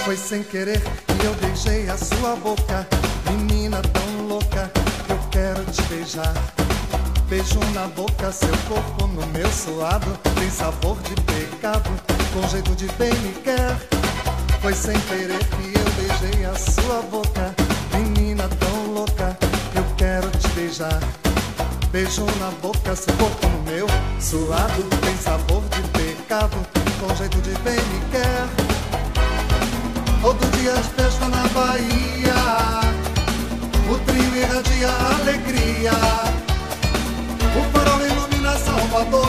Foi sem querer que eu beijei a sua boca, menina tão louca, eu quero te beijar. Beijo na boca, seu corpo no meu suado, tem sabor de pecado, com jeito de bem me quer. Foi sem querer que eu beijei a sua boca, menina tão louca, eu quero te beijar. Beijo na boca, seu corpo no meu suado, tem sabor de pecado, com jeito de bem me quer. Todo dia de festa na Bahia, o trio irradia alegria, o farol ilumina Salvador,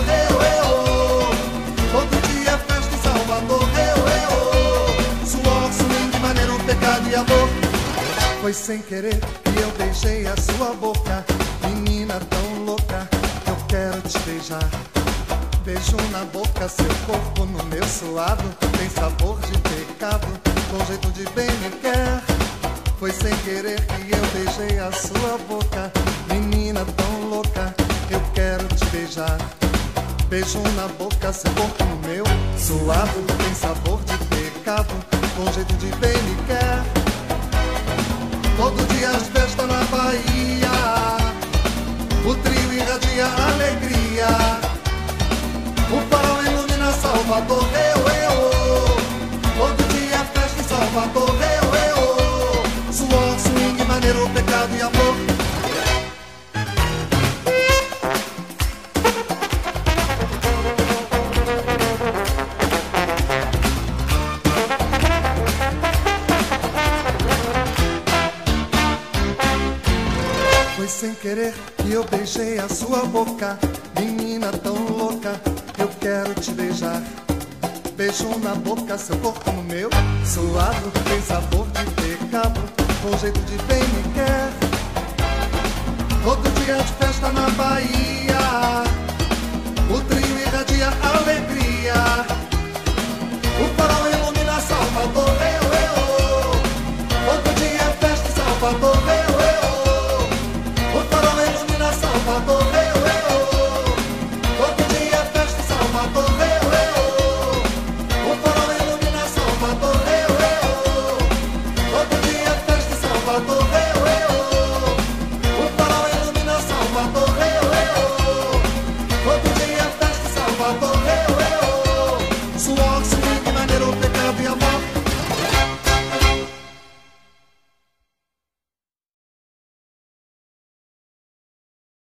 todo dia é festa em Salvador, suor, swing, maneiro, pecado e amor. Foi sem querer que eu beijei a sua boca, menina tão louca, eu quero te beijar. Beijo na boca, seu corpo no meu suado, tem sabor de pecado, com jeito de bem me quer. Foi sem querer que eu beijei a sua boca, menina tão louca, eu quero te beijar. Beijo na boca, seu corpo no meu suado, tem sabor de pecado, com jeito de bem me quer. Todo dia as festas na Bahia, o trio irradia alegria, o farol ilumina Salvador, todo dia é festa em Salvador, suor, swing, maneiro, pecado e amor. Foi sem querer que eu beijei a sua boca, menina tão louca, eu quero te beijar. Beijo na boca, seu corpo no meu suado, tem sabor de pecado, com jeito de bem me quer. Todo dia de festa na Bahia, o trio irradia alegria, o farol